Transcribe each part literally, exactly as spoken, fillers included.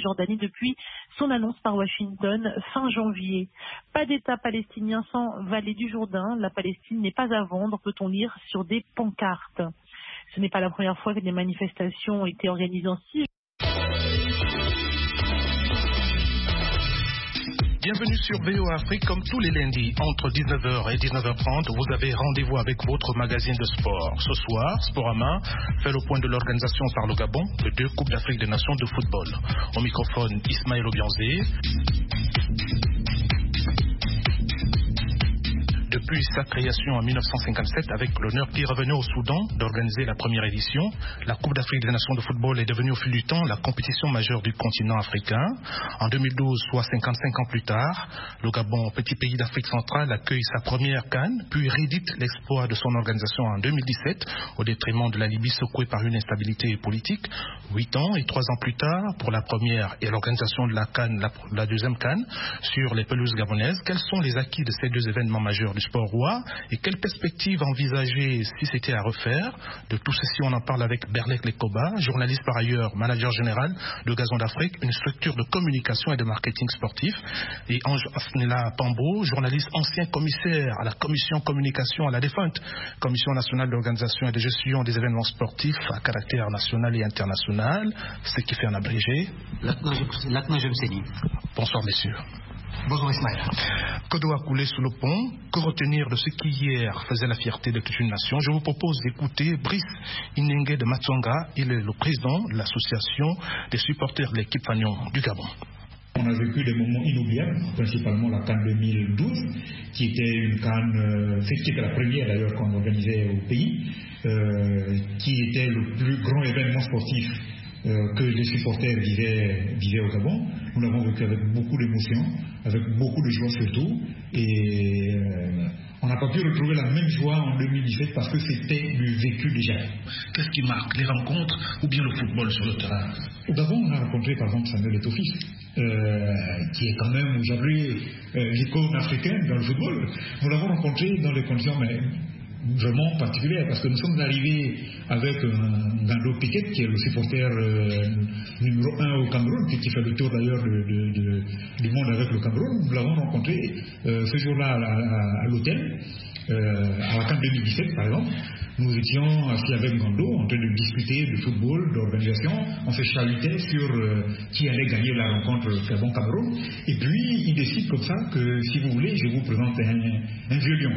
Cisjordanie depuis son annonce par Washington fin janvier. Pas d'État palestinien sans vallée du Jourdain. La Palestine n'est pas à vendre, peut-on lire sur des pancartes. Ce n'est pas la première fois que des manifestations ont été organisées en Cisjordanie. Bienvenue sur V O Afrique, comme tous les lundis, entre dix-neuf heures et dix-neuf heures trente, vous avez rendez-vous avec votre magazine de sport. Ce soir, Sporama fait le point de l'organisation par le Gabon de deux Coupes d'Afrique des Nations de football. Au microphone, Ismaël Obianzé. Depuis sa création en mille neuf cent cinquante-sept, avec l'honneur qui revenait au Soudan d'organiser la première édition, la Coupe d'Afrique des Nations de football est devenue au fil du temps la compétition majeure du continent africain. En deux mille douze, soit cinquante-cinq ans plus tard, le Gabon, petit pays d'Afrique centrale, accueille sa première CAN, puis réédite l'exploit de son organisation en deux mille dix-sept, au détriment de la Libye secouée par une instabilité politique. Huit ans et trois ans plus tard, pour la première et l'organisation de la CAN, la, la deuxième CAN, sur les pelouses gabonaises, quels sont les acquis de ces deux événements majeurs du sport roi et quelles perspectives envisager si c'était à refaire? De tout ceci, on en parle avec Berlek Lekoba, journaliste par ailleurs, manager général de Gazon d'Afrique, une structure de communication et de marketing sportif, et Ange Afnela Pambo, journaliste ancien commissaire à la commission communication à la défunte Commission nationale d'organisation et de gestion des événements sportifs à caractère national et international, ce qui fait un abrégé. Bonsoir messieurs. Bonjour Ismaël. Que doit couler sous le pont? Que retenir de ce qui hier faisait la fierté de toute une nation? Je vous propose d'écouter Brice Inenge de Matsonga. Il est le président de l'association des supporters de l'équipe Fagnon du Gabon. On a vécu des moments inoubliables, principalement la CAN deux mille douze, qui était une CAN, euh, qui était la première d'ailleurs qu'on organisait au pays, euh, qui était le plus grand événement sportif Euh, que les supporters vivaient, vivaient au Gabon. Nous l'avons vécu avec beaucoup d'émotion, avec beaucoup de joie surtout, et euh, on n'a pas pu retrouver la même joie en deux mille dix-sept parce que c'était du vécu déjà. Qu'est-ce qui marque? Les rencontres ou bien le football sur le terrain? Au Gabon, on a rencontré par exemple Samuel Eto'o, euh, qui est quand même aujourd'hui euh, l'icône africaine dans le football. Nous l'avons rencontré dans des conditions mais, vraiment particulière parce que nous sommes arrivés avec un Gando Piquet qui est le supporter euh, numéro un au Cameroun, qui, qui fait le tour d'ailleurs de, de, de, du monde avec le Cameroun. Nous l'avons rencontré euh, ce jour-là à, à, à l'hôtel, euh, à la CAN deux mille dix-sept par exemple. Nous étions assis avec Gando en train de discuter de football, d'organisation. On se chalutait sur euh, qui allait gagner la rencontre Gabon-Cameroun. Et puis il décide comme ça que si vous voulez, je vous présente un, un vieux lion.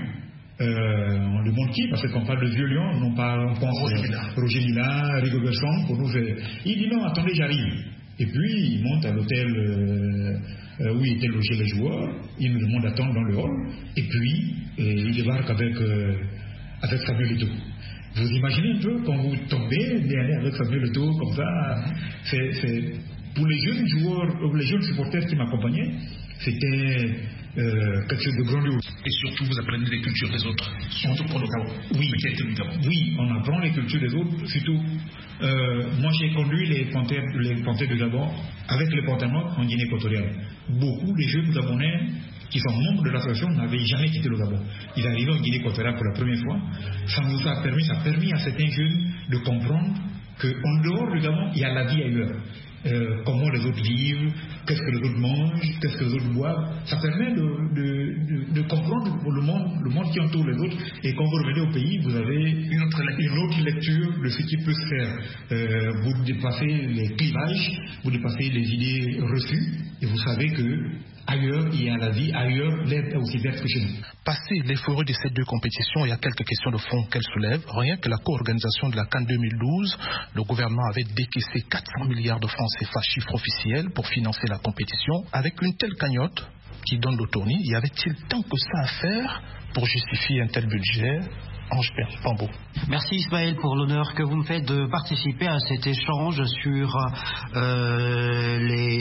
Euh, on demande qui, parce qu'on parle de vieux lions, on parle, on pense Roger Mila, Roger Mila, Rigo Gerson, pour nous faire. Il dit non, attendez, j'arrive. Et puis il monte à l'hôtel euh, euh, où étaient logés les joueurs, il nous demande d'attendre dans le hall, et puis euh, il débarque avec, euh, avec Samuel Eto'o. Vous imaginez un peu quand vous tombez derrière avec Samuel Eto'o comme ça, c'est, c'est, pour les jeunes joueurs, les jeunes supporters qui m'accompagnaient, c'était euh, quelque chose de grandiose. Et surtout, vous apprenez les cultures des autres, surtout pour le Gabon. Oui, du Gabon. Oui, on apprend les cultures des autres, surtout. Euh, moi, j'ai conduit les panthères, les panthères de Gabon avec les panthères noirs en Guinée équatoriale. Beaucoup des jeunes Gabonais qui sont membres de l'association n'avaient jamais quitté le Gabon. Ils arrivaient en Guinée équatoriale pour la première fois. Ça nous a permis, ça a permis à certains jeunes de comprendre qu'en dehors du Gabon, il y a la vie ailleurs. Euh, comment les autres vivent, qu'est-ce que les autres mangent, qu'est-ce que les autres boivent. Ça permet de, de, de, de comprendre le monde, le monde qui entoure les autres. Et quand vous revenez au pays, vous avez une autre, une autre lecture de ce qui peut se faire. Euh, vous dépassez les clivages, vous dépassez les idées reçues, et vous savez que ailleurs, il y a la vie, ailleurs, l'herbe est aussi verte que chez nous. Passé l'euphorie de ces deux compétitions, il y a quelques questions de fond qu'elles soulèvent. Rien que la co-organisation de la CAN deux mille douze, le gouvernement avait décaissé quatre cents milliards de francs C F A, chiffre officiel, pour financer la compétition. Avec une telle cagnotte qui donne l'autonomie, y avait-il tant que ça à faire pour justifier un tel budget? Ange Pambo. Merci Ismaël pour l'honneur que vous me faites de participer à cet échange sur euh, les euh,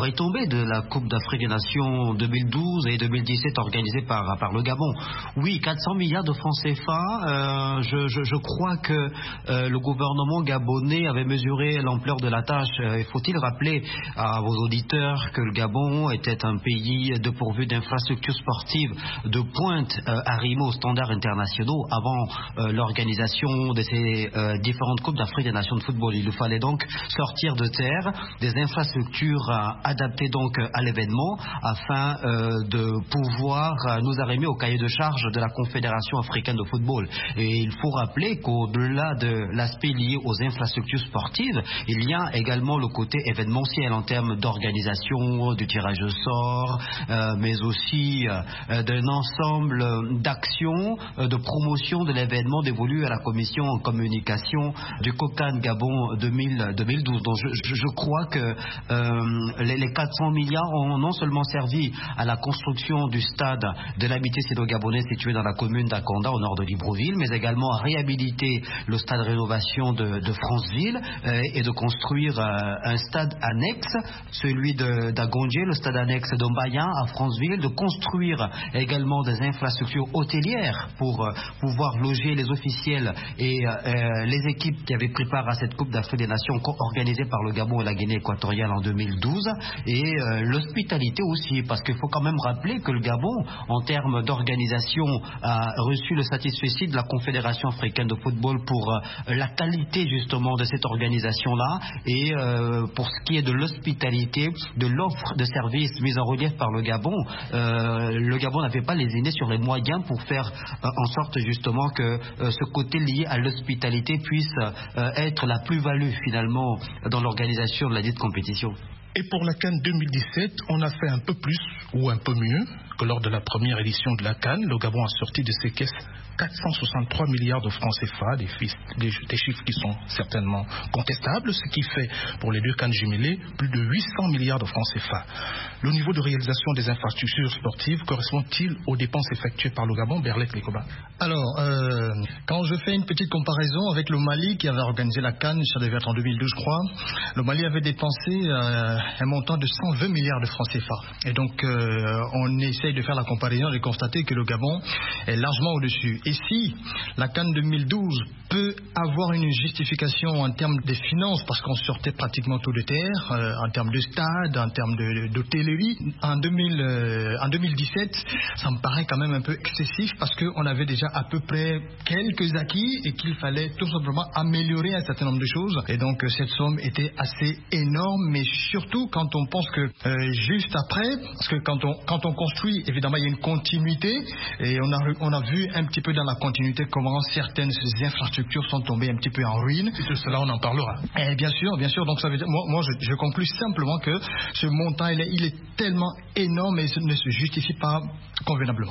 est tombé de la Coupe d'Afrique des Nations deux mille douze et deux mille dix-sept organisée par, par le Gabon. Oui, quatre cents milliards de francs C F A. Euh, je, je, je crois que euh, le gouvernement gabonais avait mesuré l'ampleur de la tâche. Euh, faut-il rappeler à vos auditeurs que le Gabon était un pays dépourvu d'infrastructures sportives de pointe euh, arrimées aux standards internationaux avant euh, l'organisation de ces euh, différentes Coupes d'Afrique des Nations de football. Il nous fallait donc sortir de terre des infrastructures euh, adaptées donc à l'événement afin euh, de pouvoir euh, nous arrimer au cahier de charge de la Confédération africaine de football. Et il faut rappeler qu'au-delà de l'aspect lié aux infrastructures sportives, il y a également le côté événementiel en termes d'organisation, du tirage au sort, euh, mais aussi euh, d'un ensemble d'actions euh, de promotion de l'événement dévolu à la commission en communication du COCAN Gabon deux mille douze. Donc je, je, je crois que euh, les, les quatre cents milliards ont non seulement servi à la construction du stade de l'amitié sino-gabonais situé dans la commune d'Akonda au nord de Libreville, mais également à réhabiliter le stade rénovation de, de Franceville euh, et de construire euh, un stade annexe, celui d'Agondje, le stade annexe d'Ombaya à Franceville, de construire également des infrastructures hôtelières pour euh, pouvoir loger les officiels et euh, les équipes qui avaient pris part à cette Coupe d'Afrique des Nations organisée par le Gabon et la Guinée équatoriale en deux mille douze, et euh, l'hospitalité aussi, parce qu'il faut quand même rappeler que le Gabon, en termes d'organisation, a reçu le satisfecit de la Confédération africaine de football pour euh, la qualité justement de cette organisation-là, et euh, pour ce qui est de l'hospitalité, de l'offre de services mise en relief par le Gabon, euh, le Gabon n'avait pas lésiné sur les moyens pour faire euh, en sorte justement que euh, ce côté lié à l'hospitalité puisse euh, être la plus-value finalement dans l'organisation de la dite compétition. Et pour la CAN deux mille dix-sept, on a fait un peu plus ou un peu mieux que lors de la première édition de la CAN. Le Gabon a sorti de ses caisses quatre cent soixante-trois milliards de francs C F A, des, des, des chiffres qui sont certainement contestables, ce qui fait pour les deux CAN jumelées plus de huit cents milliards de francs C F A. Le niveau de réalisation des infrastructures sportives correspond-il aux dépenses effectuées par le Gabon, Berlek Lekoba? Alors, euh, quand je fais une petite comparaison avec le Mali qui avait organisé la CAN, ça devait être en deux mille douze je crois, le Mali avait dépensé euh, un montant de cent vingt milliards de francs C F A. Et donc, euh, on essaye de faire la comparaison et de constater que le Gabon est largement au-dessus. Et si la CAN deux mille douze peut avoir une justification en termes des finances, parce qu'on sortait pratiquement tout de terre, euh, en termes de stade, en termes d'hôtellerie, en, deux mille, euh, en deux mille dix-sept, ça me paraît quand même un peu excessif, parce qu'on avait déjà à peu près quelques acquis et qu'il fallait tout simplement améliorer un certain nombre de choses. Et donc, cette somme était assez énorme, mais surtout quand on pense que euh, juste après, parce que quand on, quand on construit, évidemment, il y a une continuité, et on a, on a vu un petit peu dans la continuité comment certaines infrastructures sont tombées un petit peu en ruine. Et de cela, on en parlera. Et bien sûr, bien sûr. Donc, ça veut dire, moi, moi je, je conclus simplement que ce montant, il est, il est tellement énorme et ne se justifie pas convenablement.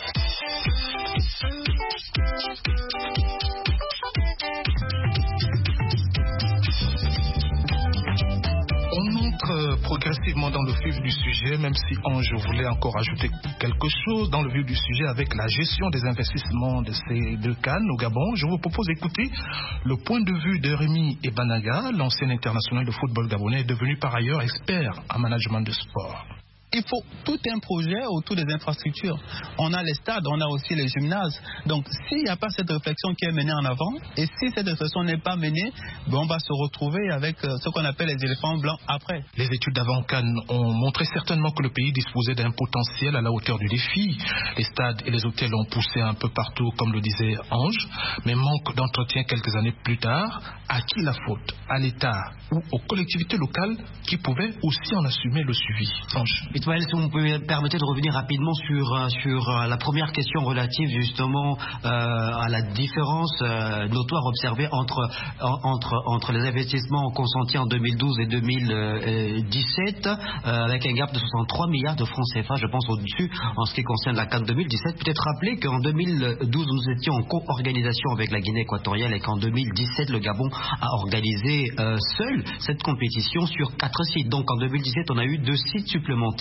On entre progressivement dans le vif du sujet, même si Ange voulait encore ajouter quelque chose dans le vif du sujet avec la gestion des investissements de ces deux CAN au Gabon. Je vous propose d'écouter le point de vue de Rémi Ebanaga, l'ancien international de football gabonais, devenu par ailleurs expert en management de sport. Il faut tout un projet autour des infrastructures. On a les stades, on a aussi les gymnases. Donc, s'il n'y a pas cette réflexion qui est menée en avant, et si cette réflexion n'est pas menée, ben on va se retrouver avec ce qu'on appelle les éléphants blancs après. Les études d'avant-CAN ont montré certainement que le pays disposait d'un potentiel à la hauteur du défi. Les stades et les hôtels ont poussé un peu partout, comme le disait Ange, mais manque d'entretien quelques années plus tard. À qui la faute? À l'État ou aux collectivités locales qui pouvaient aussi en assumer le suivi? Ange. Ismaël, si vous me permettez de revenir rapidement sur, sur la première question relative justement euh, à la différence euh, notoire observée entre, entre, entre les investissements consentis en deux mille douze et deux mille dix-sept, euh, avec un gap de soixante-trois milliards de francs C F A, je pense au-dessus en ce qui concerne la CAN deux mille dix-sept. Peut-être rappeler qu'en deux mille douze, nous étions en co-organisation avec la Guinée équatoriale et qu'en deux mille dix-sept, le Gabon a organisé euh, seul cette compétition sur quatre sites. Donc en deux mille dix-sept, on a eu deux sites supplémentaires.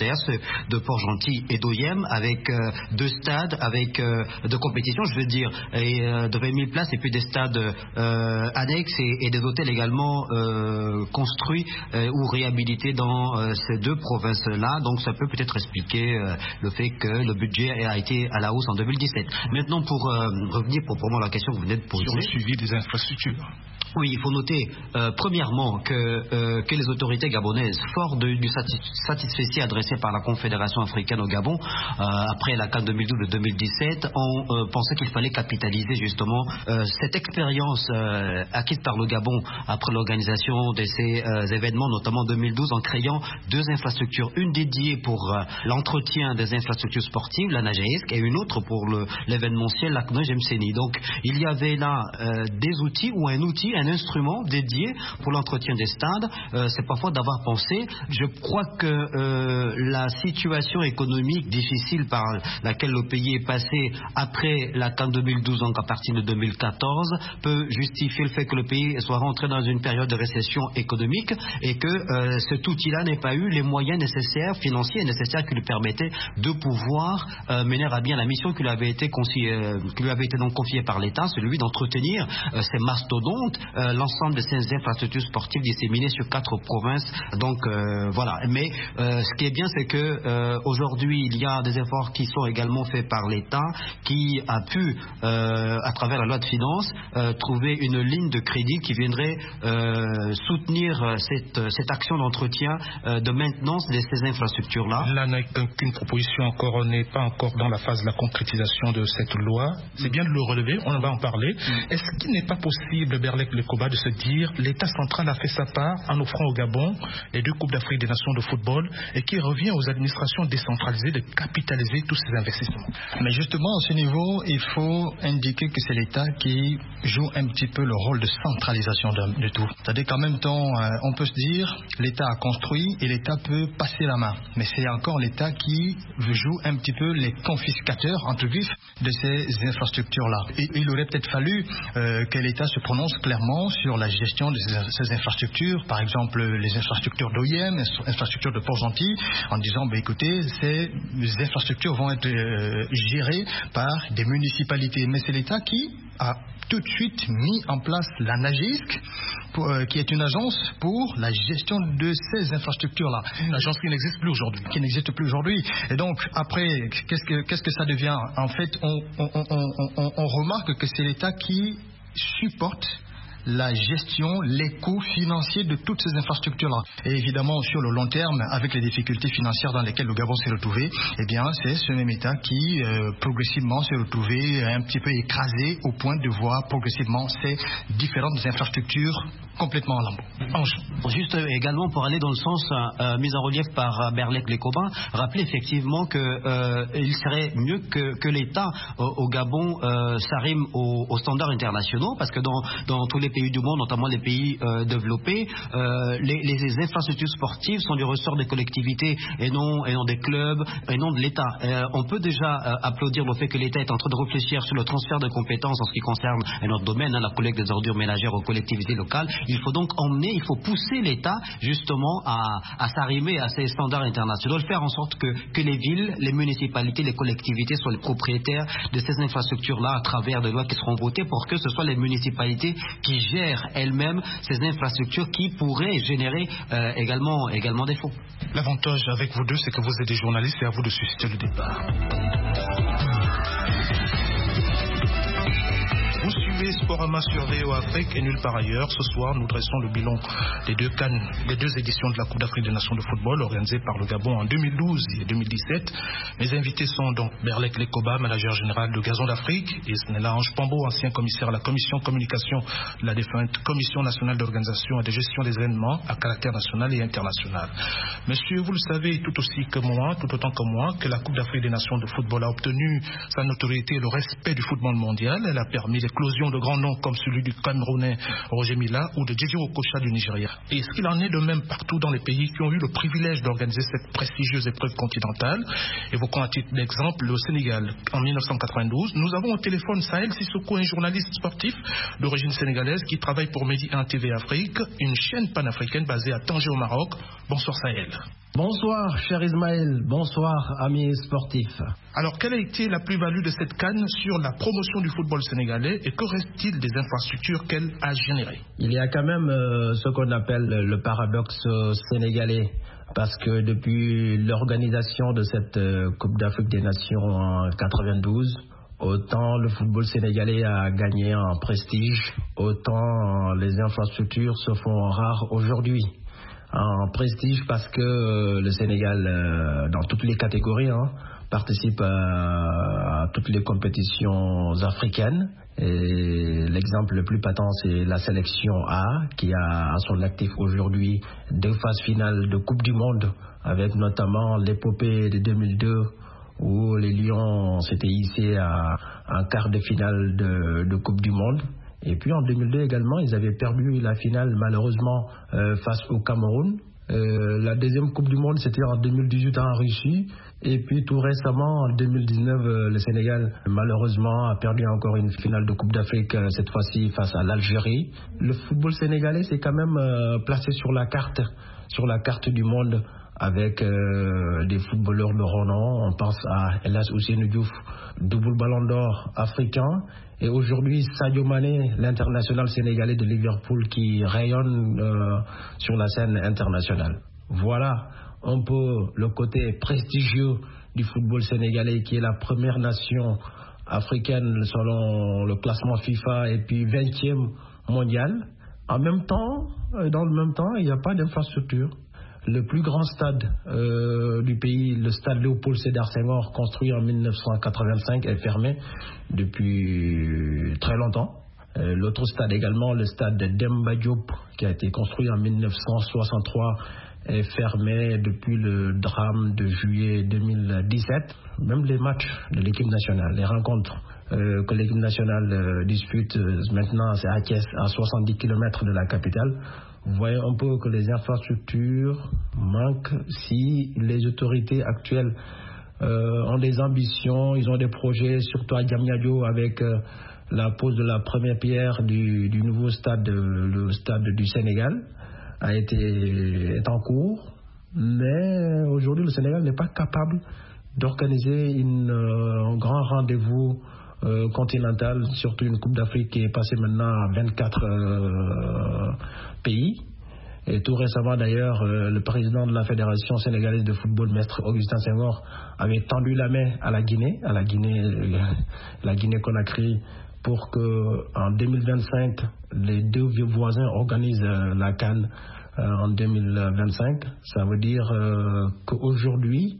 d'ailleurs ceux de Port-Gentil et d'Oyem, avec euh, deux stades, avec euh, deux compétitions, je veux dire, et, euh, de vingt mille places, et puis des stades euh, annexes et, et des hôtels également euh, construits euh, ou réhabilités dans euh, ces deux provinces-là. Donc ça peut peut-être expliquer euh, le fait que le budget a été à la hausse en deux mille dix-sept. Maintenant, pour euh, revenir proprement à la question que vous venez de poser. Sur le suivi des infrastructures. Oui, il faut noter, euh, premièrement, que, euh, que les autorités gabonaises, fort de, du satisfecit adressé par la Confédération africaine au Gabon, euh, après la CAN deux mille douze et deux mille dix-sept, ont euh, pensé qu'il fallait capitaliser justement euh, cette expérience euh, acquise par le Gabon après l'organisation de ces euh, événements, notamment en deux mille douze, en créant deux infrastructures, une dédiée pour euh, l'entretien des infrastructures sportives, la Najaïsk, et une autre pour le, l'événementiel Lakno Jemseni. Donc, il y avait là euh, des outils ou un outil, un instrument dédié pour l'entretien des stades. Euh, c'est parfois d'avoir pensé. Je crois que euh, la situation économique difficile par laquelle le pays est passé après la CAN deux mille douze, donc à partir de deux mille quatorze, peut justifier le fait que le pays soit rentré dans une période de récession économique et que euh, cet outil-là n'ait pas eu les moyens nécessaires, financiers nécessaires qui lui permettaient de pouvoir euh, mener à bien la mission qui lui avait été, confiée, euh, qui lui avait été donc confiée par l'État, celui d'entretenir euh, ces mastodontes, Euh, l'ensemble de ces infrastructures sportives disséminées sur quatre provinces. Donc euh, voilà. Mais euh, ce qui est bien, c'est que euh, aujourd'hui il y a des efforts qui sont également faits par l'État, qui a pu, euh, à travers la loi de finances, euh, trouver une ligne de crédit qui viendrait euh, soutenir cette, cette action d'entretien, euh, de maintenance de ces infrastructures-là. Là n'est qu'une proposition encore, on n'est pas encore dans la phase de la concrétisation de cette loi. C'est bien de le relever, on va en parler. Est-ce qu'il n'est pas possible, Berlek Lekoba, de se dire l'État central a fait sa part en offrant au Gabon les deux Coupes d'Afrique des Nations de football et qu'il revient aux administrations décentralisées de capitaliser tous ces investissements? Mais justement, à ce niveau, il faut indiquer que c'est l'État qui joue un petit peu le rôle de centralisation de, de tout. C'est-à-dire qu'en même temps, euh, on peut se dire l'État a construit et l'État peut passer la main. Mais c'est encore l'État qui joue un petit peu les confiscateurs, entre guillemets, de ces infrastructures-là. Et il aurait peut-être fallu euh, que l'État se prononce clairement sur la gestion de ces, ces infrastructures, par exemple les infrastructures d'Oyem, les infrastructures de Port-Gentil, en disant, bah, écoutez, ces infrastructures vont être euh, gérées par des municipalités. Mais c'est l'État qui a tout de suite mis en place la Najaïsk, pour, euh, qui est une agence pour la gestion de ces infrastructures-là. Une agence qui n'existe plus aujourd'hui. Qui n'existe plus aujourd'hui. Et donc, après, qu'est-ce que, qu'est-ce que ça devient? En fait, on, on, on, on, on, on remarque que c'est l'État qui supporte la gestion, les coûts financiers de toutes ces infrastructures-là. Et évidemment, sur le long terme, avec les difficultés financières dans lesquelles le Gabon s'est retrouvé, eh bien, c'est ce même État qui, euh, progressivement, s'est retrouvé un petit peu écrasé au point de voir progressivement ces différentes infrastructures complètement en lambeaux. Juste euh, également pour aller dans le sens euh, mis en relief par euh, Berlek Lekoba, rappeler effectivement que euh, il serait mieux que, que l'État euh, au Gabon euh, s'arrime aux, aux standards internationaux, parce que dans, dans tous les pays du monde, notamment les pays euh, développés, euh, les, les infrastructures sportives sont du ressort des collectivités et non, et non des clubs et non de l'État. Euh, on peut déjà euh, applaudir le fait que l'État est en train de réfléchir sur le transfert de compétences en ce qui concerne notre domaine, hein, la collecte des ordures ménagères aux collectivités locales. Il faut donc emmener, il faut pousser l'État justement à, à s'arrimer à ces standards internationaux, faire en sorte que, que les villes, les municipalités, les collectivités soient les propriétaires de ces infrastructures-là à travers des lois qui seront votées pour que ce soit les municipalités qui gèrent elles-mêmes ces infrastructures qui pourraient générer euh, également, également des fonds. L'avantage avec vous deux, c'est que vous êtes des journalistes et à vous de susciter le débat. Vous suivez Sporama sur V O Afrique et nulle part ailleurs. Ce soir, nous dressons le bilan des deux cannes, des deux éditions de la Coupe d'Afrique des Nations de football organisées par le Gabon en deux mille douze et deux mille dix-sept. Mes invités sont donc Berlek Lekoba, manager général de Gazon d'Afrique, et Isnella Ange Pambo, ancien commissaire à la commission communication de la défunte Commission nationale d'organisation et de gestion des événements à caractère national et international. Messieurs, vous le savez tout aussi que moi, tout autant que moi, que la Coupe d'Afrique des Nations de football a obtenu sa notoriété et le respect du football mondial. Elle a permis l'éclosion de grands noms comme celui du Camerounais Roger Mila ou de Djidji Okocha du Nigeria. Et est-ce qu'il en est de même partout dans les pays qui ont eu le privilège d'organiser cette prestigieuse épreuve continentale? Évoquons à titre d'exemple le Sénégal. En mille neuf cent quatre-vingt-douze, nous avons au téléphone Sahel Sissoko, un journaliste sportif d'origine sénégalaise qui travaille pour Medi un T V Afrique, une chaîne panafricaine basée à Tanger au Maroc. Bonsoir Sahel. Bonsoir, cher Ismaël. Bonsoir, amis sportifs. Alors, quelle a été la plus-value de cette CAN sur la promotion du football sénégalais et que reste-t-il des infrastructures qu'elle a générées? Il y a quand même euh, ce qu'on appelle le paradoxe euh, sénégalais. Parce que depuis l'organisation de cette euh, Coupe d'Afrique des Nations en quatre-vingt-douze, autant le football sénégalais a gagné en prestige, autant les infrastructures se font rares aujourd'hui. En prestige parce que euh, le Sénégal, euh, dans toutes les catégories, hein, participe à, à toutes les compétitions africaines. Et l'exemple le plus patent, c'est la sélection A, qui a à son actif aujourd'hui deux phases finales de Coupe du Monde, avec notamment l'épopée de deux mille deux, où les Lions s'étaient hissés à un quart de finale de, de Coupe du Monde. Et puis en deux mille deux également, ils avaient perdu la finale malheureusement euh, face au Cameroun. Euh, la deuxième Coupe du Monde, c'était en deux mille dix-huit en Russie. Et puis tout récemment, en deux mille dix-neuf, euh, le Sénégal malheureusement a perdu encore une finale de Coupe d'Afrique, euh, cette fois-ci face à l'Algérie. Le football sénégalais s'est quand même euh, placé sur la carte, sur la carte du monde, avec euh, des footballeurs de renom. On pense à El Hadji Ousseynou Diouf, double ballon d'or africain. Et aujourd'hui, Sadio Mané, l'international sénégalais de Liverpool, qui rayonne euh, sur la scène internationale. Voilà un peu le côté prestigieux du football sénégalais, qui est la première nation africaine selon le classement FIFA et puis vingtième mondial. En même temps, dans le même temps, il n'y a pas d'infrastructure. Le plus grand stade euh, du pays, le stade Léopold Sédar Senghor, construit en mille neuf cent quatre-vingt-cinq, est fermé depuis très longtemps. Euh, l'autre stade également, le stade de Demba Diop, qui a été construit en mille neuf cent soixante-trois, est fermé depuis le drame de juillet deux mille dix-sept. Même les matchs de l'équipe nationale, les rencontres euh, que l'équipe nationale euh, dispute euh, maintenant, c'est à Thiès, à soixante-dix kilomètres de la capitale. Vous voyez un peu que les infrastructures manquent. Si les autorités actuelles euh, ont des ambitions, ils ont des projets, surtout à Diamniadio, avec euh, la pose de la première pierre du, du nouveau stade, le stade du Sénégal, a été, est en cours. Mais aujourd'hui, le Sénégal n'est pas capable d'organiser une, euh, un grand rendez-vous euh, continental, surtout une Coupe d'Afrique qui est passée maintenant à vingt-quatre euh, pays. Et tout récemment d'ailleurs, euh, le président de la Fédération sénégalaise de football, maître Augustin Senghor, avait tendu la main à la Guinée, à la Guinée, euh, la Guinée-Conakry, pour que en deux mille vingt-cinq, les deux vieux voisins organisent euh, la CAN euh, en deux mille vingt-cinq. Ça veut dire euh, qu'aujourd'hui,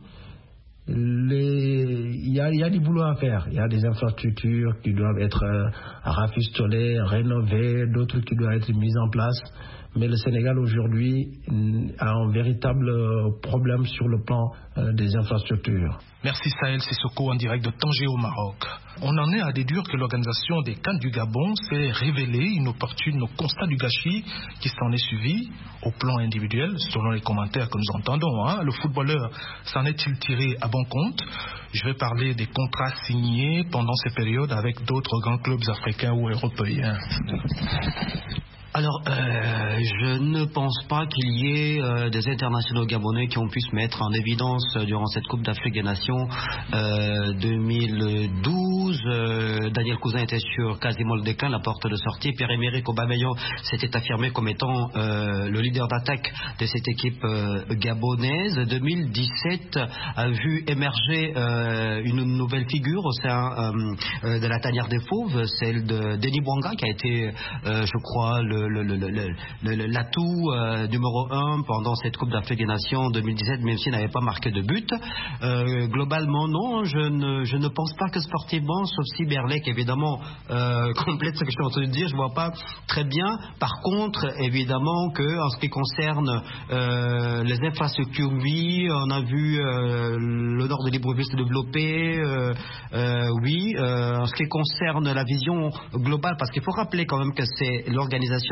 il y a, y a du boulot à faire. Il y a des infrastructures qui doivent être euh, rafistolées, rénovées, d'autres qui doivent être mises en place. Mais le Sénégal aujourd'hui a un véritable problème sur le plan euh, des infrastructures. Merci Sahel Sissoko en direct de Tanger au Maroc. On en est à déduire que l'organisation des CAN du Gabon s'est révélée inopportune au constat du gâchis qui s'en est suivi au plan individuel, selon les commentaires que nous entendons. Hein. Le footballeur s'en est-il tiré à bon compte? Je vais parler des contrats signés pendant ces périodes avec d'autres grands clubs africains ou européens. Alors, euh, je ne pense pas qu'il y ait euh, des internationaux gabonais qui ont pu se mettre en évidence euh, durant cette Coupe d'Afrique des Nations euh, deux mille douze. Euh, Daniel Cousin était sur quasiment le déclin, la porte de sortie. Pierre-Emerick Aubameyang s'était affirmé comme étant euh, le leader d'attaque de cette équipe euh, gabonaise. deux mille dix-sept a vu émerger euh, une nouvelle figure au sein euh, de la tanière des fauves, celle de Denis Bouanga, qui a été, euh, je crois, le Le, le, le, le, l'atout euh, numéro un pendant cette Coupe d'Afrique des Nations deux mille dix-sept, même s'il n'avait pas marqué de but. Euh, globalement, non, je ne, je ne pense pas que sportivement, sauf si Berlec, évidemment, euh, complète ce que je suis en train de dire, je ne vois pas très bien. Par contre, évidemment, que en ce qui concerne euh, les infrastructures, oui, on a vu euh, le nord de Libreville se développer, euh, euh, oui. Euh, en ce qui concerne la vision globale, parce qu'il faut rappeler quand même que c'est l'organisation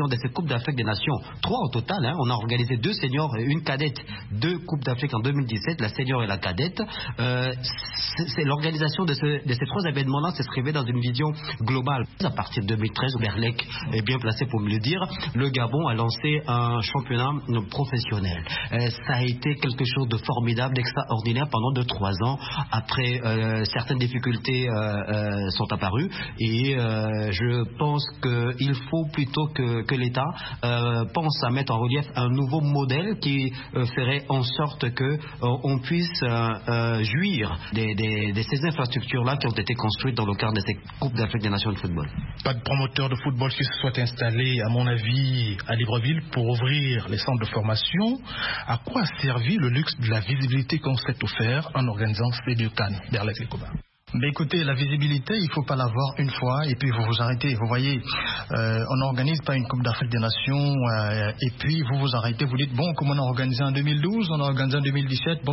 l'organisation de ces Coupes d'Afrique des Nations, trois au total, hein, on a organisé deux seniors et une cadette, deux Coupes d'Afrique en deux mille dix-sept, la senior et la cadette. Euh, c'est, c'est l'organisation de, ce, de ces trois événements-là s'inscrivait dans une vision globale. À partir de deux mille treize, Berlec est bien placé pour me le dire, le Gabon a lancé un championnat professionnel. Euh, ça a été quelque chose de formidable, d'extraordinaire pendant deux trois ans. Après, euh, certaines difficultés euh, euh, sont apparues et euh, je pense qu'il faut plutôt que, que l'État euh, pense à mettre en relief un nouveau modèle qui euh, ferait en sorte que euh, on puisse euh, euh, jouir des, des, de ces infrastructures-là qui ont été construites dans le cadre de ces Coupes d'Afrique des Nations de football. Pas de promoteur de football qui se soit installé, à mon avis, à Libreville pour ouvrir les centres de formation. À quoi a servi le luxe de la visibilité qu'on s'est offert en organisant ces deux CAN, Berlec et Coba? Ben écoutez, la visibilité, il ne faut pas l'avoir une fois et puis vous vous arrêtez. Vous voyez, euh, on n'organise pas une Coupe d'Afrique des Nations euh, et puis vous vous arrêtez, vous dites, bon, comme on a organisé en deux mille douze, on a organisé en deux mille dix-sept, bon,